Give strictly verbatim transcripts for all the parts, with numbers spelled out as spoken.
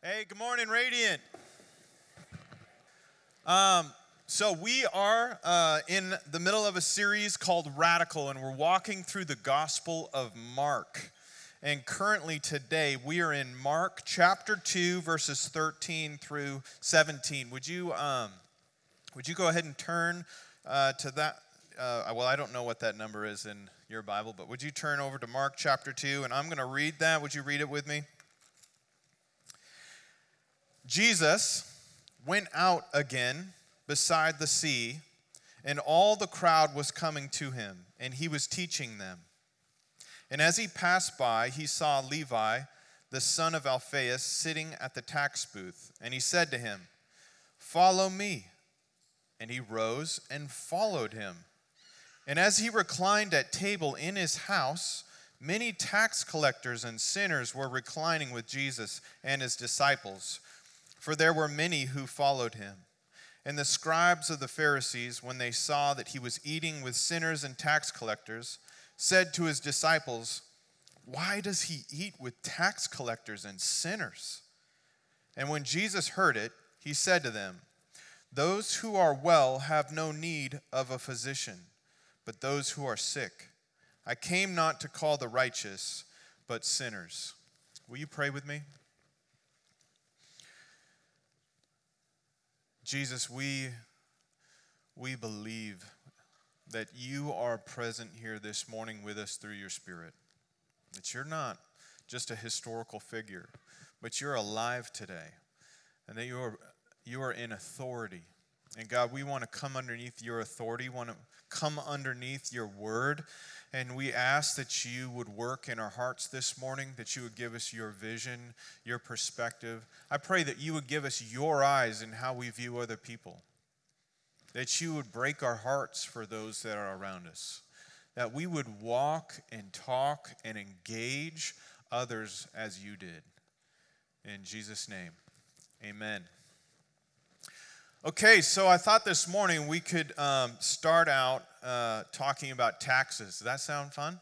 Hey, good morning, Radiant. Um, so we are uh, in the middle of a series called Radical, and we're walking through the Gospel of Mark. And currently today, we are in Mark chapter two, verses thirteen through seventeen. Would you, um, would you go ahead and turn uh, to that? Uh, well, I don't know what that number is in your Bible, but would you turn over to Mark chapter two, and I'm going to read that. Would you read it with me? Jesus went out again beside the sea, and all the crowd was coming to him, and he was teaching them. And as he passed by, he saw Levi, the son of Alphaeus, sitting at the tax booth, and he said to him, "Follow me." And he rose and followed him. And as he reclined at table in his house, many tax collectors and sinners were reclining with Jesus and his disciples, for there were many who followed him. And the scribes of the Pharisees, when they saw that he was eating with sinners and tax collectors, said to his disciples, "Why does he eat with tax collectors and sinners?" And when Jesus heard it, he said to them, "Those who are well have no need of a physician, but those who are sick. I came not to call the righteous, but sinners." Will you pray with me? Jesus, we, we believe that you are present here this morning with us through your Spirit. That you're not just a historical figure, but you're alive today. And that you are, you are in authority. And God, we want to come underneath your authority, want to come underneath your word. And we ask that you would work in our hearts this morning, that you would give us your vision, your perspective. I pray that you would give us your eyes in how we view other people. That you would break our hearts for those that are around us. That we would walk and talk and engage others as you did. In Jesus' name, amen. Okay, so I thought this morning we could um, start out uh, talking about taxes. Does that sound fun?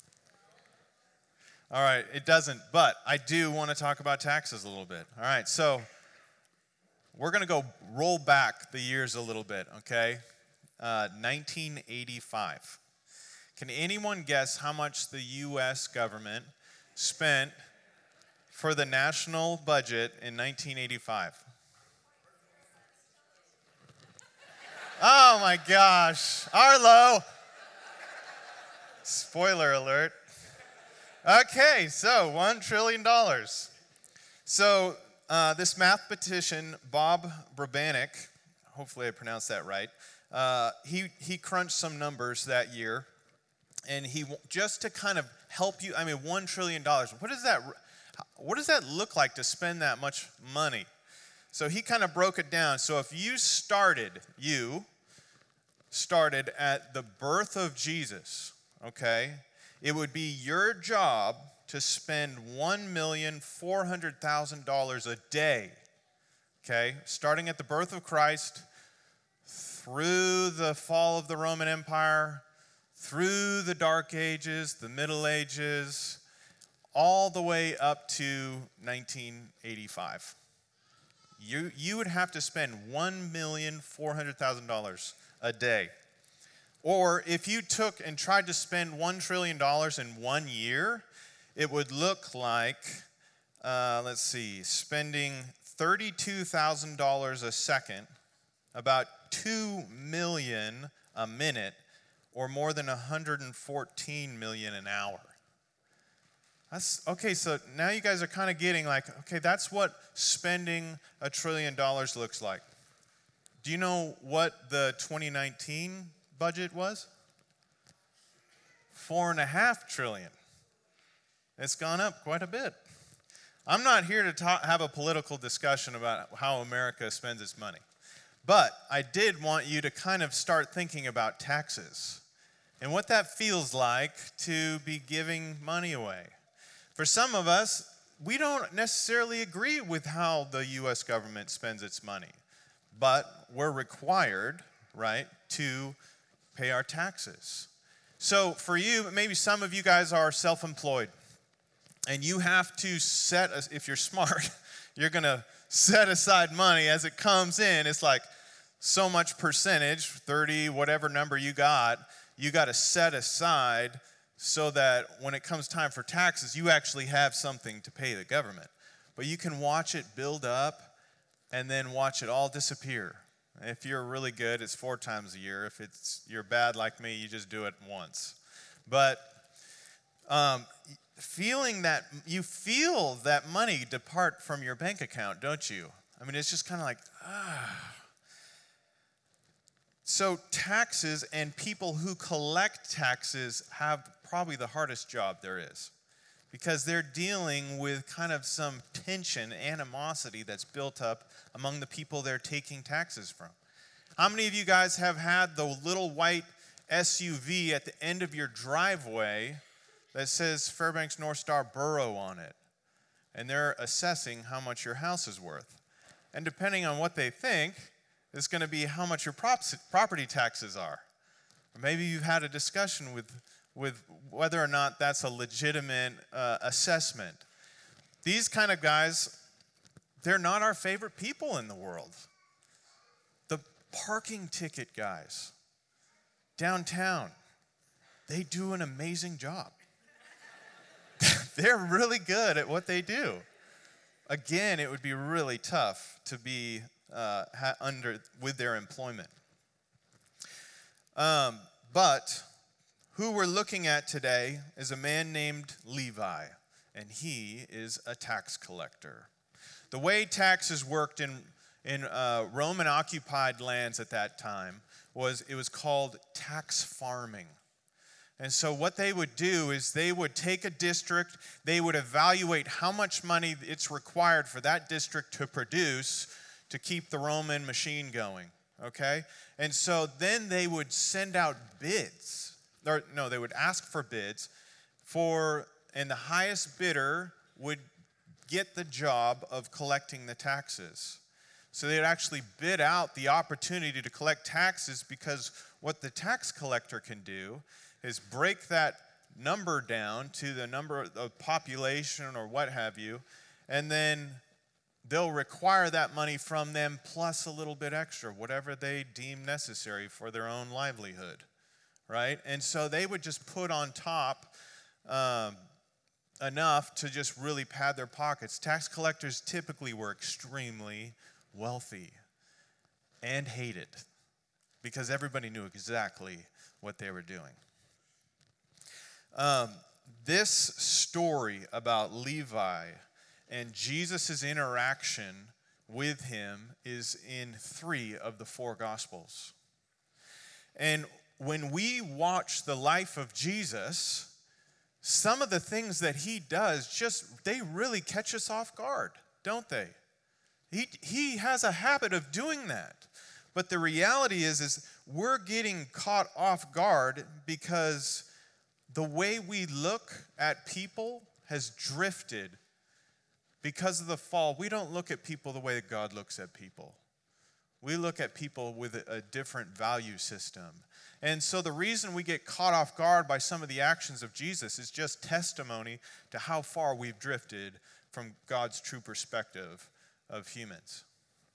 All right, it doesn't, but I do want to talk about taxes a little bit. All right, so we're going to go roll back the years a little bit, okay? Uh, nineteen eighty-five. Can anyone guess how much the U S government spent for the national budget in nineteen eighty-five? Oh my gosh, Arlo. Spoiler alert. Okay, so one trillion dollars. So uh, this mathematician, Bob Brabanek, hopefully I pronounced that right, uh, he, he crunched some numbers that year, and he, just to kind of help you, I mean, one trillion dollars, what does that, what does that look like to spend that much money? So he kind of broke it down. So if you started, you started at the birth of Jesus, okay, it would be your job to spend one million four hundred thousand dollars a day, okay, starting at the birth of Christ, through the fall of the Roman Empire, through the Dark Ages, the Middle Ages, all the way up to nineteen eighty-five. You, you would have to spend one million four hundred thousand dollars a day. Or if you took and tried to spend one trillion dollars in one year, it would look like, uh, let's see, spending thirty-two thousand dollars a second, about two million dollars a minute, or more than one hundred fourteen million dollars an hour. That's, okay, so now you guys are kind of getting like, okay, that's what spending a trillion dollars looks like. Do you know what the twenty nineteen budget was? Four and a half trillion. It's gone up quite a bit. I'm not here to talk, have a political discussion about how America spends its money. But I did want you to kind of start thinking about taxes and what that feels like to be giving money away. For some of us, we don't necessarily agree with how the U S government spends its money, but we're required, right, to pay our taxes. So for you, maybe some of you guys are self-employed. And you have to set, if you're smart, you're going to set aside money as it comes in. It's like so much percentage, thirty, whatever number you got, you got to set aside so that when it comes time for taxes, you actually have something to pay the government. But you can watch it build up and then watch it all disappear. If you're really good, it's four times a year. If it's you're bad like me, you just do it once. But um, feeling that, you feel that money depart from your bank account, don't you? I mean, it's just kind of like, ah. So taxes and people who collect taxes have probably the hardest job there is, because they're dealing with kind of some tension, animosity that's built up among the people they're taking taxes from. How many of you guys have had the little white S U V at the end of your driveway that says Fairbanks North Star Borough on it, and they're assessing how much your house is worth? And depending on what they think, it's going to be how much your property taxes are. Or maybe you've had a discussion with, with whether or not that's a legitimate uh, assessment. These kind of guys, they're not our favorite people in the world. The parking ticket guys downtown, they do an amazing job. They're really good at what they do. Again, it would be really tough to be uh, ha- under with their employment. Um, but who we're looking at today is a man named Levi, and he is a tax collector. The way taxes worked in in uh, Roman-occupied lands at that time was it was called tax farming. And so what they would do is they would take a district, they would evaluate how much money it's required for that district to produce to keep the Roman machine going, okay? And so then they would send out bids, or no, they would ask for bids for, and the highest bidder would get the job of collecting the taxes. So they'd actually bid out the opportunity to collect taxes, because what the tax collector can do is break that number down to the number of population or what have you, and then they'll require that money from them plus a little bit extra, whatever they deem necessary for their own livelihood, right? And so they would just put on top um, enough to just really pad their pockets. Tax collectors typically were extremely wealthy and hated because everybody knew exactly what they were doing. Um, this story about Levi and Jesus' interaction with him is in three of the four Gospels. And when we watch the life of Jesus, some of the things that he does, just they really catch us off guard, don't they? He, he has a habit of doing that. But the reality is, is we're getting caught off guard because the way we look at people has drifted because of the fall. We don't look at people the way that God looks at people. We look at people with a, a different value system. And so the reason we get caught off guard by some of the actions of Jesus is just testimony to how far we've drifted from God's true perspective of humans.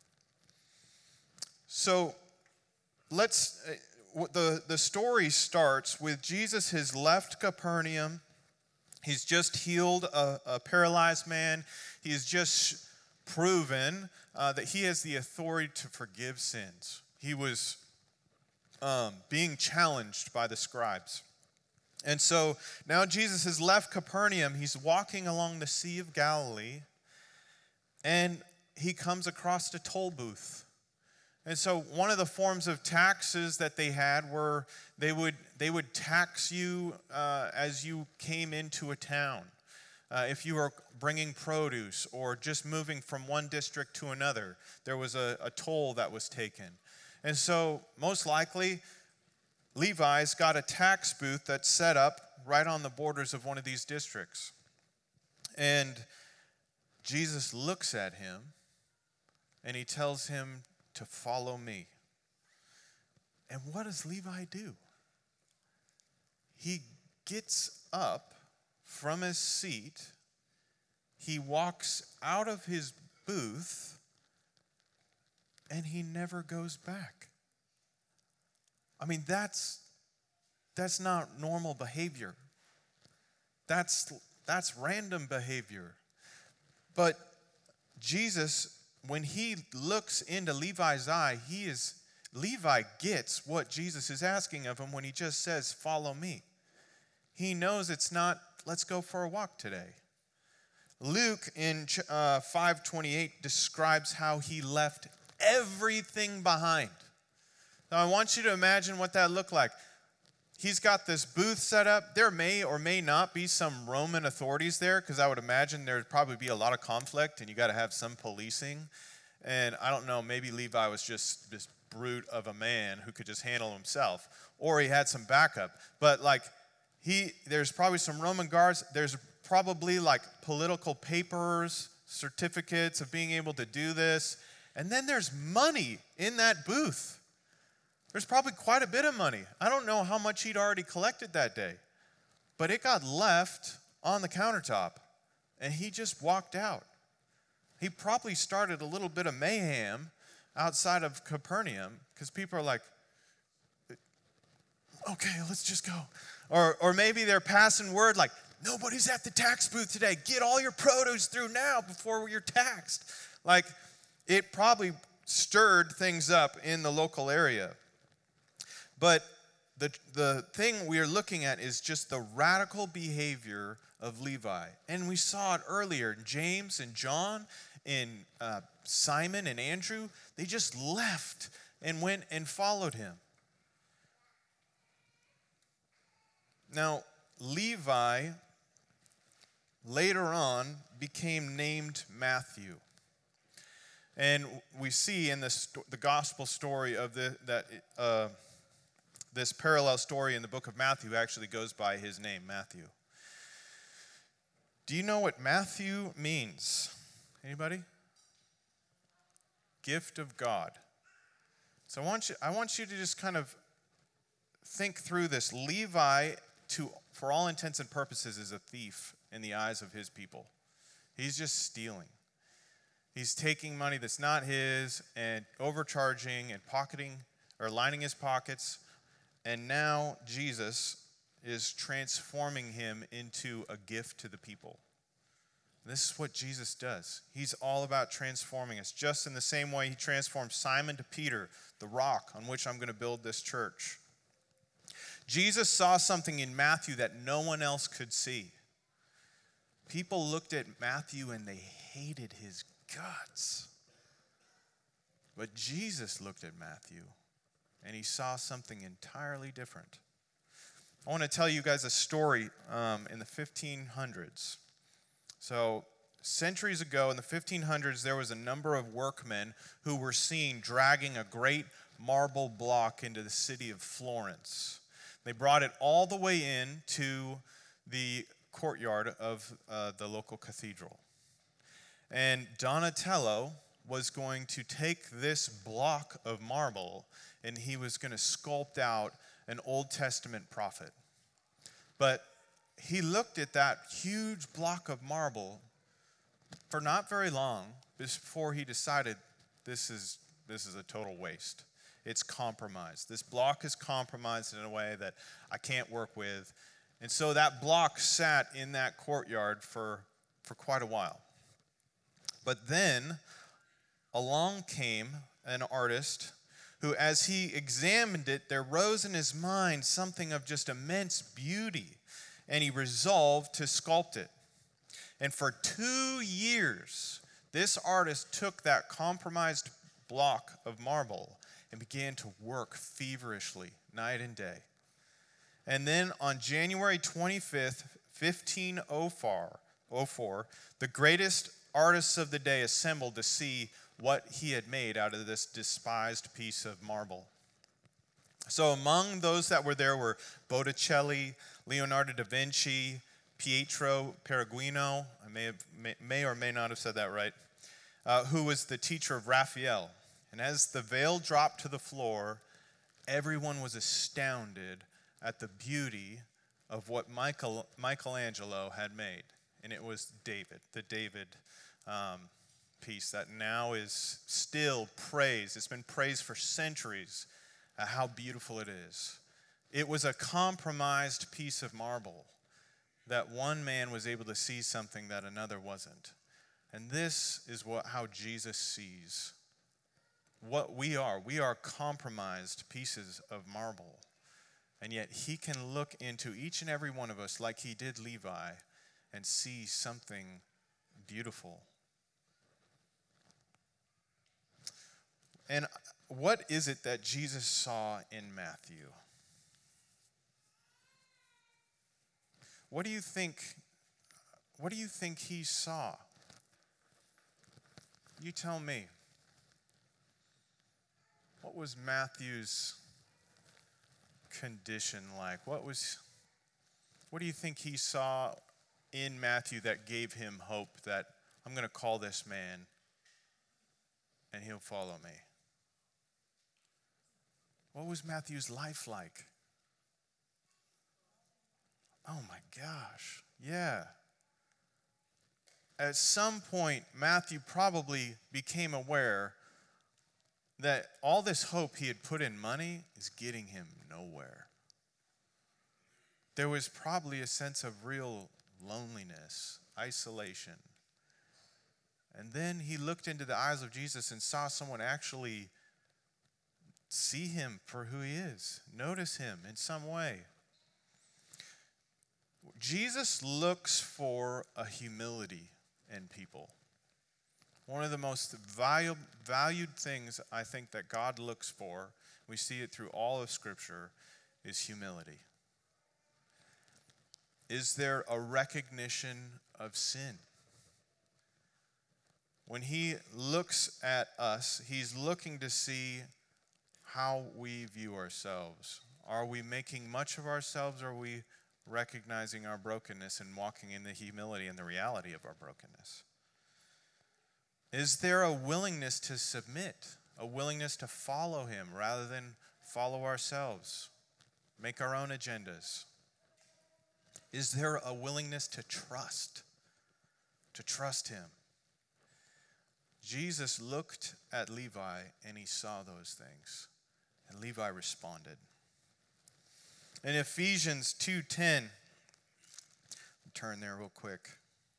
So let's... The, the story starts with Jesus has left Capernaum. He's just healed a, a paralyzed man. He has just proven uh, that he has the authority to forgive sins. He was um, being challenged by the scribes. And so now Jesus has left Capernaum. He's walking along the Sea of Galilee, and he comes across a toll booth. And so one of the forms of taxes that they had were they would they would tax you uh, as you came into a town. Uh, if you were bringing produce or just moving from one district to another, there was a, a toll that was taken. And so most likely, Levi's got a tax booth that's set up right on the borders of one of these districts. And Jesus looks at him and he tells him to follow me. And what does Levi do? He gets up from his seat he walks out of his booth and he never goes back. I mean, that's that's not normal behavior. That's that's random behavior. But Jesus, when he looks into Levi's eye, he is Levi gets what Jesus is asking of him when he just says, "Follow me." He knows it's not, "Let's go for a walk today." Luke in uh, five twenty-eight describes how he left everything behind. Now I want you to imagine what that looked like. He's got this booth set up. There may or may not be some Roman authorities there, because I would imagine there'd probably be a lot of conflict and you got to have some policing. And I don't know, maybe Levi was just this brute of a man who could just handle himself, or he had some backup. But like he, there's probably some Roman guards. There's probably like political papers, certificates of being able to do this. And then there's money in that booth. There's probably quite a bit of money. I don't know how much he'd already collected that day, but it got left on the countertop, and he just walked out. He probably started a little bit of mayhem outside of Capernaum, because people are like, "Okay, let's just go." Or, or maybe they're passing word like, "Nobody's at the tax booth today. Get all your produce through now before you're taxed." Like, it probably stirred things up in the local area. But the, the thing we are looking at is just the radical behavior of Levi. And we saw it earlier. James and John and uh, Simon and Andrew, they just left and went and followed him. Now, Levi later on became named Matthew. And we see in the, sto- the gospel story of the, that uh, this parallel story in the book of Matthew actually goes by his name, Matthew. Do you know what Matthew means? Anybody? Gift of God. So I want you, I want you to just kind of think through this. Levi, to for all intents and purposes, is a thief in the eyes of his people. He's just stealing. He's taking money that's not his and overcharging and pocketing or lining his pockets. And now Jesus is transforming him into a gift to the people. This is what Jesus does. He's all about transforming us, just in the same way he transformed Simon to Peter, the rock on which I'm going to build this church. Jesus saw something in Matthew that no one else could see. People looked at Matthew and they hated his guts. But Jesus looked at Matthew and he saw something entirely different. I want to tell you guys a story um, in the fifteen hundreds. So centuries ago in the fifteen hundreds, there was a number of workmen who were seen dragging a great marble block into the city of Florence. They brought it all the way in to the courtyard of uh, the local cathedral. And Donatello was going to take this block of marble and he was going to sculpt out an Old Testament prophet. But he looked at that huge block of marble for not very long before he decided this is this is a total waste. It's compromised. This block is compromised in a way that I can't work with. And so that block sat in that courtyard for, for quite a while. But then along came an artist who, as he examined it, there rose in his mind something of just immense beauty, and he resolved to sculpt it. And for two years, this artist took that compromised block of marble and began to work feverishly, night and day. And then on January twenty-fifth, fifteen oh four, the greatest artists of the day assembled to see what he had made out of this despised piece of marble. So among those that were there were Botticelli, Leonardo da Vinci, Pietro Perugino, I may, have, may, may or may not have said that right, uh, who was the teacher of Raphael. And as the veil dropped to the floor, everyone was astounded at the beauty of what Michael, Michelangelo had made. and it was David, the David um, piece that now is still praised. It's been praised for centuries at how beautiful it is. It was a compromised piece of marble that one man was able to see something that another wasn't. And this is what how Jesus sees what we are. We are compromised pieces of marble. And yet he can look into each and every one of us like he did Levi and see something beautiful. And what is it that Jesus saw in Matthew? What do you think, what do you think he saw? You tell me. What was Matthew's condition like? What was, what do you think he saw in Matthew that gave him hope that I'm going to call this man and he'll follow me? What was Matthew's life like? Oh my gosh, yeah. At some point, Matthew probably became aware that all this hope he had put in money is getting him nowhere. There was probably a sense of real loneliness, isolation. And then he looked into the eyes of Jesus and saw someone actually see him for who he is, notice him in some way. Jesus looks for a humility in people. One of the most valued, valued things I think that God looks for, we see it through all of Scripture, is humility. Is there a recognition of sin? When he looks at us, he's looking to see how we view ourselves. Are we making much of ourselves, or are we recognizing our brokenness and walking in the humility and the reality of our brokenness? Is there a willingness to submit, a willingness to follow him rather than follow ourselves, make our own agendas? Is there a willingness to trust, to trust him? Jesus looked at Levi and he saw those things, and Levi responded. In Ephesians two ten, turn there real quick.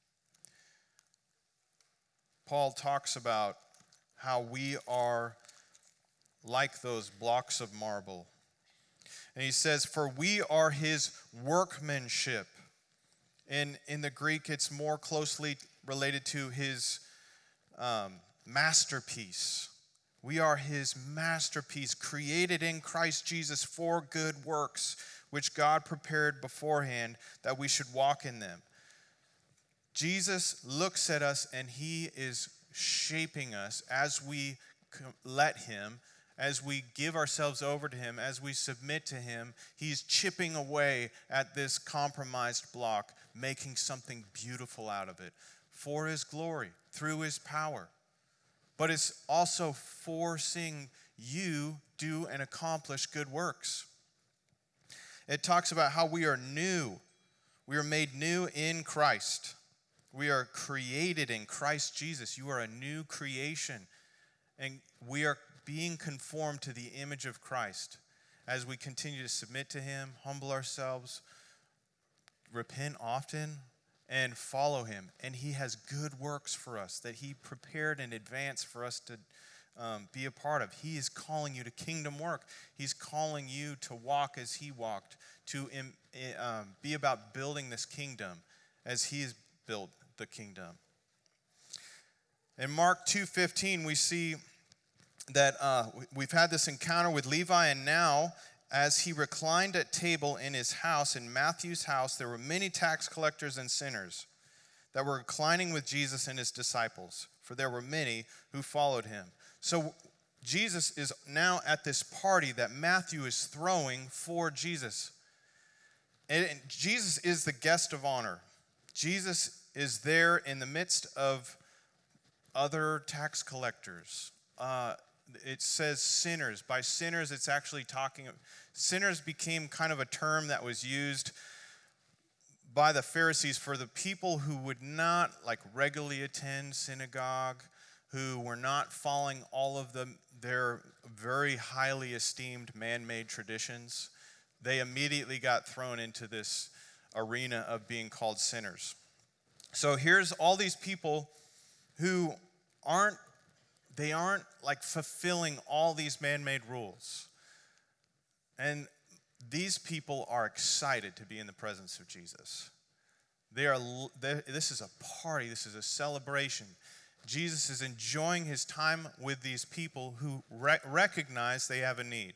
Paul talks about how we are like those blocks of marble. And he says, for we are his workmanship. In, in the Greek, it's more closely related to his um, masterpiece. We are his masterpiece, created in Christ Jesus for good works, which God prepared beforehand that we should walk in them. Jesus looks at us and he is shaping us as we let him, as we give ourselves over to him, as we submit to him. He's chipping away at this compromised block, making something beautiful out of it for his glory, through his power. But it's also forcing you do and accomplish good works. It talks about how we are new. We are made new in Christ. We are created in Christ Jesus. You are a new creation. And we are being conformed to the image of Christ as we continue to submit to him, humble ourselves, repent often, and follow him. And he has good works for us that he prepared in advance for us to um, be a part of. He is calling you to kingdom work. He's calling you to walk as he walked, to um, be about building this kingdom as he has built the kingdom. In Mark two fifteen, we see that uh, we've had this encounter with Levi, and now as he reclined at table in his house, in Matthew's house, there were many tax collectors and sinners that were reclining with Jesus and his disciples, for there were many who followed him. So Jesus is now at this party that Matthew is throwing for Jesus. And Jesus is the guest of honor. Jesus is there in the midst of other tax collectors. Uh, it says sinners. By sinners, it's actually talking, sinners became kind of a term that was used by the Pharisees for the people who would not like regularly attend synagogue, who were not following all of the, their very highly esteemed man-made traditions. They immediately got thrown into this arena of being called sinners. So here's all these people who aren't, they aren't like fulfilling all these man-made rules. And these people are excited to be in the presence of Jesus. They are. This is a party. This is a celebration. Jesus is enjoying his time with these people who re- recognize they have a need.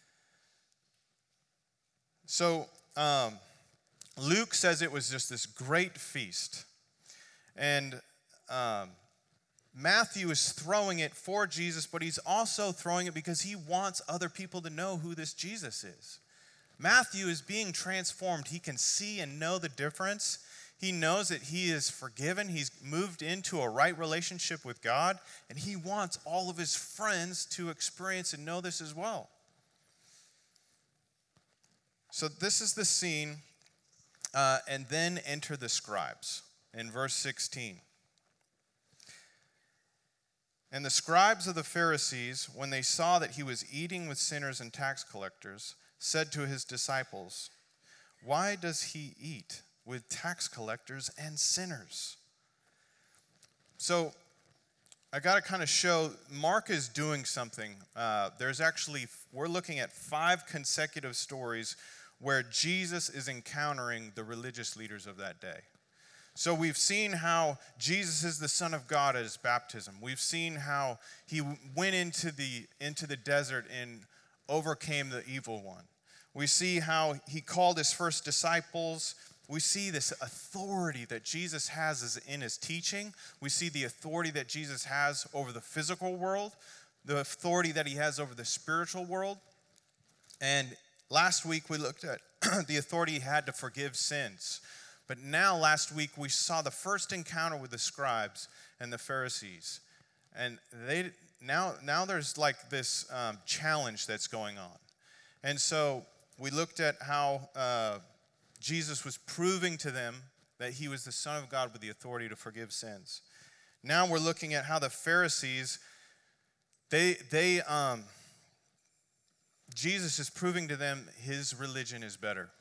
So um, Luke says it was just this great feast. And um, Matthew is throwing it for Jesus, but he's also throwing it because he wants other people to know who this Jesus is. Matthew is being transformed. He can see and know the difference. He knows that he is forgiven. He's moved into a right relationship with God, and he wants all of his friends to experience and know this as well. So this is the scene, uh, and then enter the scribes in verse sixteen. And the scribes of the Pharisees, when they saw that he was eating with sinners and tax collectors, said to his disciples, "Why does he eat with tax collectors and sinners?" So I got to kind of show Mark is doing something. Uh, there's actually, we're looking at five consecutive stories where Jesus is encountering the religious leaders of that day. So we've seen how Jesus is the Son of God at his baptism. We've seen how he went into the into the desert and overcame the evil one. We see how he called his first disciples. We see this authority that Jesus has is in his teaching. We see the authority that Jesus has over the physical world, the authority that he has over the spiritual world. And last week we looked at the authority he had to forgive sins. But now last week we saw the first encounter with the scribes and the Pharisees. And they now, now there's like this um, challenge that's going on. And so we looked at how uh, Jesus was proving to them that he was the Son of God with the authority to forgive sins. Now we're looking at how the Pharisees, they, they, um, Jesus is proving to them his religion is better.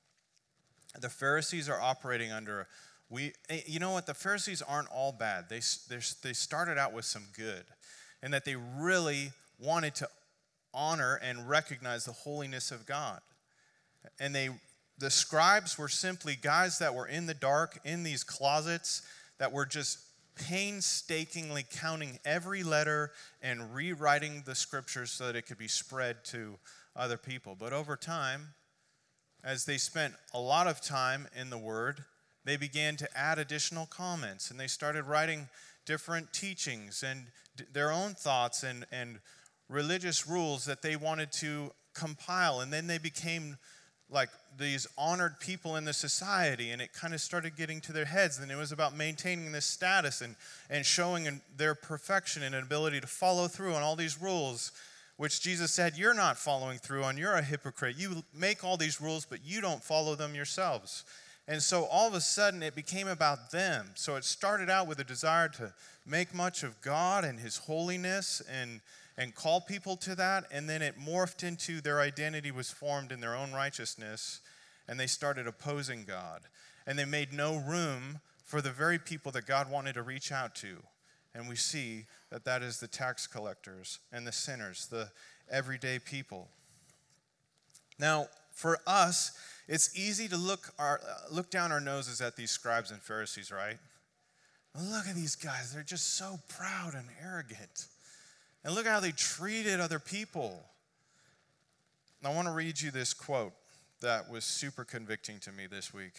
The Pharisees are operating under, we, you know what, the Pharisees aren't all bad. They, they started out with some good, and that they really wanted to honor and recognize the holiness of God. And they, the scribes were simply guys that were in the dark, in these closets, that were just painstakingly counting every letter and rewriting the scriptures so that it could be spread to other people. But over time, as they spent a lot of time in the Word, they began to add additional comments, and they started writing different teachings and d- their own thoughts and, and religious rules that they wanted to compile. And then they became like these honored people in the society, and it kind of started getting to their heads, and it was about maintaining this status and, and showing their perfection and ability to follow through on all these rules, which Jesus said, you're not following through on, you're a hypocrite. You make all these rules, but you don't follow them yourselves. And so all of a sudden, it became about them. So it started out with a desire to make much of God and his holiness and and call people to that, and then it morphed into their identity was formed in their own righteousness, and they started opposing God. And they made no room for the very people that God wanted to reach out to. And we see that that is the tax collectors and the sinners, the everyday people. Now, for us, it's easy to look our look down our noses at these scribes and Pharisees, right? Look at these guys. They're just so proud and arrogant. And look how they treated other people. And I want to read you this quote that was super convicting to me this week.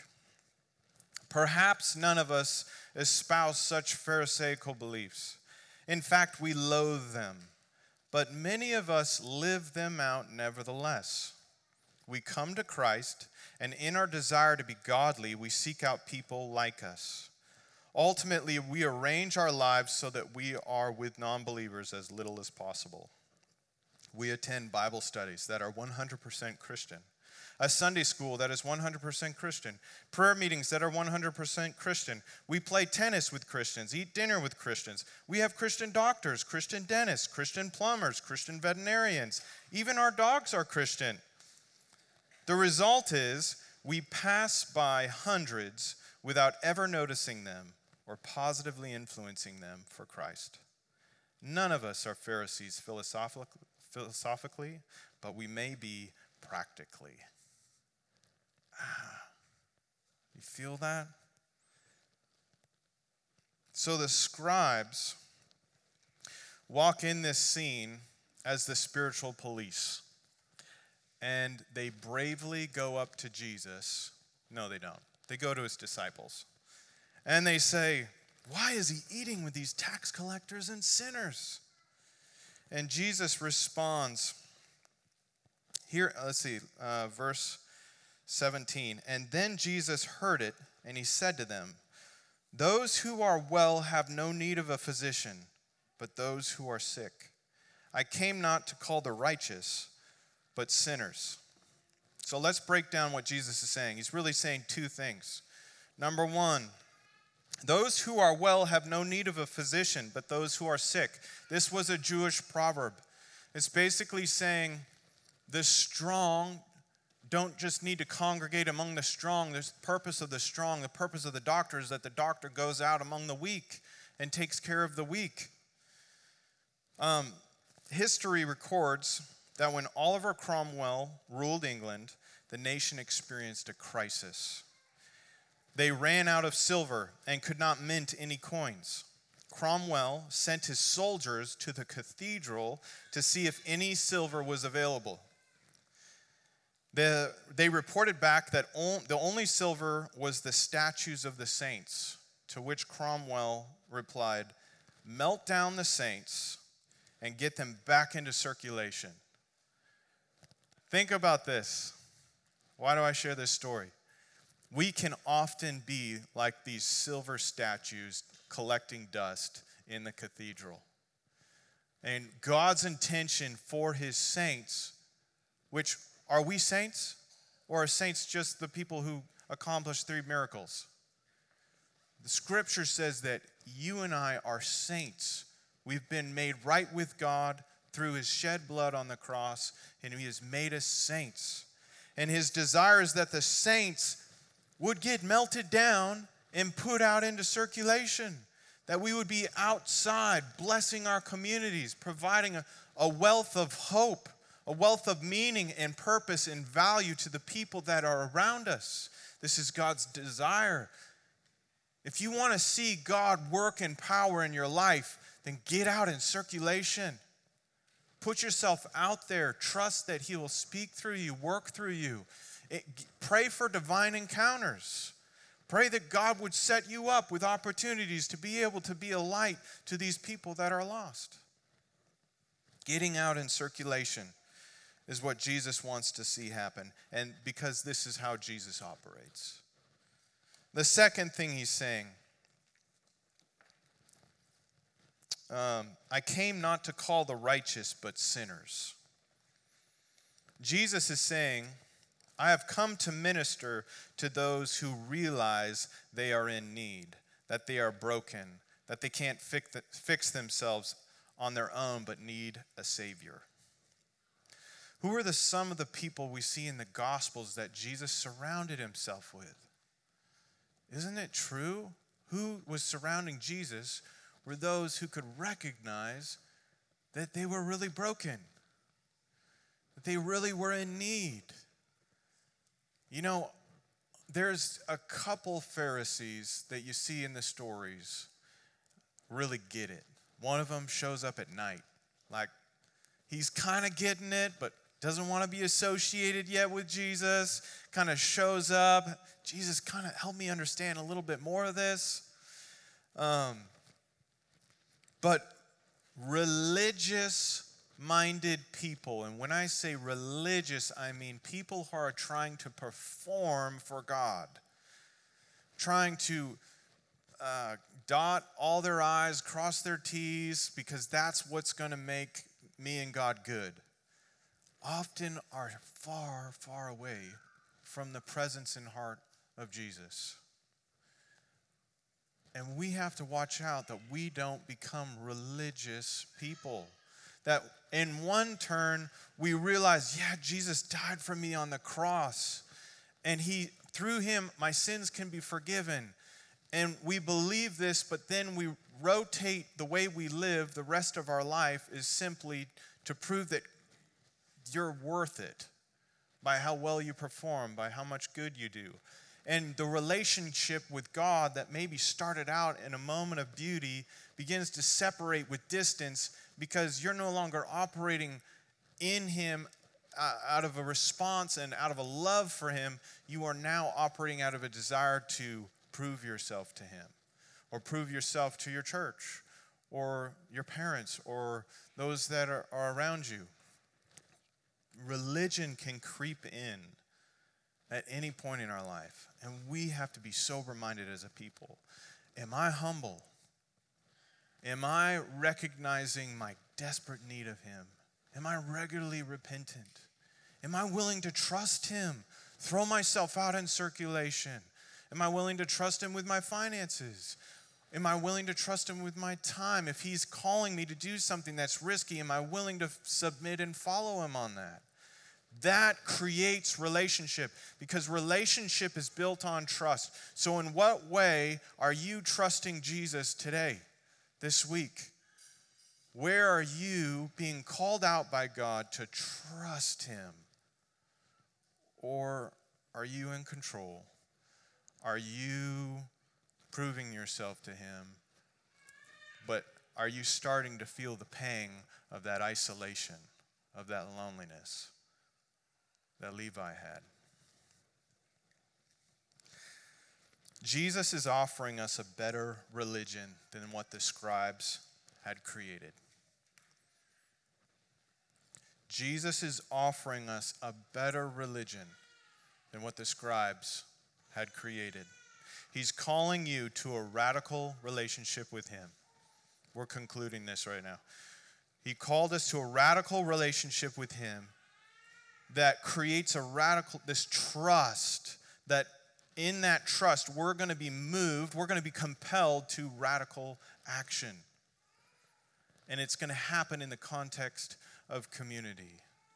Perhaps none of us espouse such Pharisaical beliefs. In fact, we loathe them. But many of us live them out nevertheless. We come to Christ, and in our desire to be godly, we seek out people like us. Ultimately, we arrange our lives so that we are with non-believers as little as possible. We attend Bible studies that are one hundred percent Christian. a Sunday school that is one hundred percent Christian, prayer meetings that are one hundred percent Christian. We play tennis with Christians, eat dinner with Christians. We have Christian doctors, Christian dentists, Christian plumbers, Christian veterinarians. Even our dogs are Christian. The result is we pass by hundreds without ever noticing them or positively influencing them for Christ. None of us are Pharisees philosophically, philosophically, but we may be practically. Ah, you feel that? So the scribes walk in this scene as the spiritual police, and they bravely go up to Jesus. No, they don't. They go to his disciples, and they say, "Why is he eating with these tax collectors and sinners?" And Jesus responds, here, let's see, uh, verse seventeen. And then Jesus heard it, and he said to them, "Those who are well have no need of a physician, but those who are sick. I came not to call the righteous, but sinners." So let's break down what Jesus is saying. He's really saying two things. Number one, those who are well have no need of a physician, but those who are sick. This was a Jewish proverb. It's basically saying the strong don't just need to congregate among the strong. The purpose of the strong, the purpose of the doctor is that the doctor goes out among the weak and takes care of the weak. Um, history records that when Oliver Cromwell ruled England, the nation experienced a crisis. They ran out of silver and could not mint any coins. Cromwell sent his soldiers to the cathedral to see if any silver was available. The, they reported back that on, the only silver was the statues of the saints, to which Cromwell replied, "Melt down the saints and get them back into circulation." Think about this. Why do I share this story? We can often be like these silver statues collecting dust in the cathedral. And God's intention for his saints, which are we saints? Or are saints just the people who accomplish three miracles? The scripture says that you and I are saints. We've been made right with God through his shed blood on the cross, and he has made us saints. And his desire is that the saints would get melted down and put out into circulation, that we would be outside blessing our communities, providing a, a wealth of hope, a wealth of meaning and purpose and value to the people that are around us. This is God's desire. If you want to see God work in power in your life, then get out in circulation. Put yourself out there. Trust that he will speak through you, work through you. It, pray for divine encounters. Pray that God would set you up with opportunities to be able to be a light to these people that are lost. Getting out in circulation is what Jesus wants to see happen, and because this is how Jesus operates. The second thing he's saying, um, I came not to call the righteous, but sinners. Jesus is saying, I have come to minister to those who realize they are in need, that they are broken, that they can't fix themselves on their own, but need a Savior. Who are the some of the people we see in the Gospels that Jesus surrounded himself with? Isn't it true? Who was surrounding Jesus were those who could recognize that they were really broken, that they really were in need. You know, there's a couple Pharisees that you see in the stories really get it. One of them shows up at night. Like, he's kind of getting it, but doesn't want to be associated yet with Jesus. Kind of shows up. Jesus, kind of help me understand a little bit more of this. Um, but religious-minded people, and when I say religious, I mean people who are trying to perform for God, trying to uh, dot all their I's, cross their T's, because that's what's going to make me and God good, often are far, far away from the presence and heart of Jesus. And we have to watch out that we don't become religious people. That in one turn, we realize, yeah, Jesus died for me on the cross. And he, through him, my sins can be forgiven. And we believe this, but then we rotate the way we live the rest of our life is simply to prove that you're worth it by how well you perform, by how much good you do. And the relationship with God that maybe started out in a moment of beauty begins to separate with distance because you're no longer operating in him uh, out of a response and out of a love for him. You are now operating out of a desire to prove yourself to him, or prove yourself to your church, or your parents, or those that are, are around you. Religion can creep in at any point in our life, and we have to be sober-minded as a people. Am I humble? Am I recognizing my desperate need of him? Am I regularly repentant? Am I willing to trust him? Throw myself out in circulation? Am I willing to trust him with my finances? Am I willing to trust him with my time? If he's calling me to do something that's risky, am I willing to submit and follow him on that? That creates relationship, because relationship is built on trust. So in what way are you trusting Jesus today, this week? Where are you being called out by God to trust him? Or are you in control? Are you proving yourself to him? But are you starting to feel the pang of that isolation, of that loneliness that Levi had? Jesus is offering us a better religion than what the scribes had created. Jesus is offering us a better religion than what the scribes had created. He's calling you to a radical relationship with him. We're concluding this right now. He called us to a radical relationship with him that creates a radical, this trust, that in that trust we're going to be moved, we're going to be compelled to radical action. And it's going to happen in the context of community.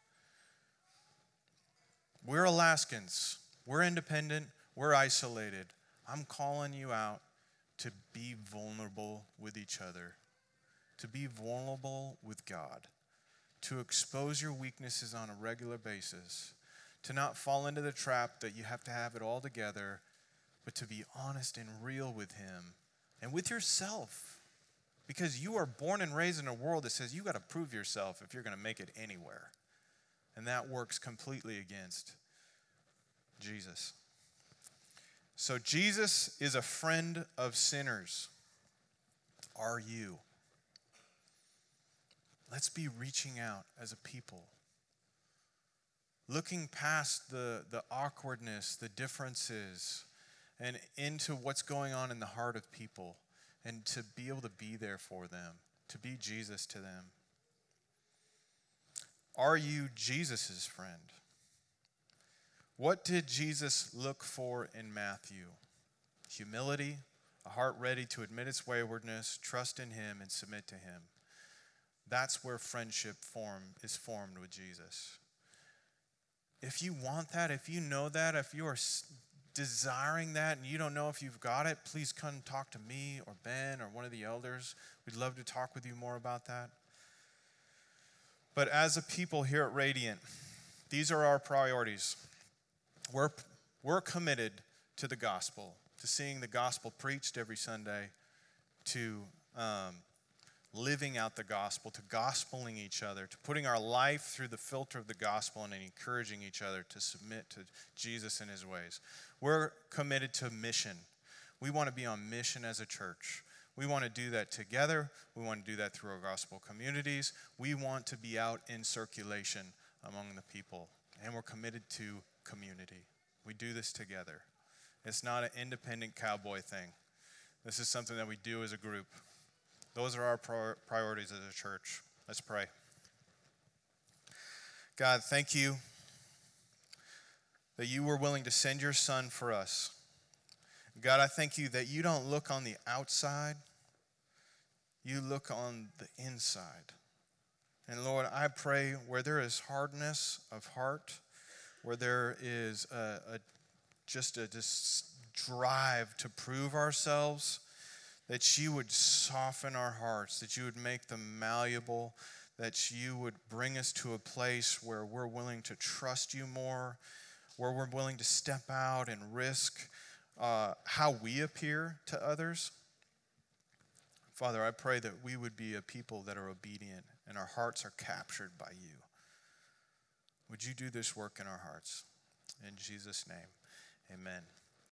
We're Alaskans. We're independent. We're isolated. I'm calling you out to be vulnerable with each other, to be vulnerable with God, to expose your weaknesses on a regular basis, to not fall into the trap that you have to have it all together, but to be honest and real with him and with yourself. Because you are born and raised in a world that says you got to prove yourself if you're going to make it anywhere. And that works completely against Jesus. So Jesus is a friend of sinners. Are you? Let's be reaching out as a people. Looking past the, the awkwardness, the differences, and into what's going on in the heart of people, and to be able to be there for them, to be Jesus to them. Are you Jesus' friend? What did Jesus look for in Matthew? Humility, a heart ready to admit its waywardness, trust in him, and submit to him. That's where friendship form is formed with Jesus. If you want that, if you know that, if you are desiring that and you don't know if you've got it, please come talk to me or Ben or one of the elders. We'd love to talk with you more about that. But as a people here at Radiant, these are our priorities. We're, we're committed to the gospel, to seeing the gospel preached every Sunday, to um, living out the gospel, to gospeling each other, to putting our life through the filter of the gospel and encouraging each other to submit to Jesus and his ways. We're committed to mission. We want to be on mission as a church. We want to do that together. We want to do that through our gospel communities. We want to be out in circulation among the people. And we're committed to community. We do this together. It's not an independent cowboy thing. This is something that we do as a group. Those are our priorities as a church. Let's pray. God, thank you that you were willing to send your son for us. God, I thank you that you don't look on the outside, you look on the inside. And Lord, I pray where there is hardness of heart, where there is a, a just a just drive to prove ourselves, that you would soften our hearts, that you would make them malleable, that you would bring us to a place where we're willing to trust you more, where we're willing to step out and risk uh, how we appear to others. Father, I pray that we would be a people that are obedient and our hearts are captured by you. Would you do this work in our hearts? In Jesus' name, amen.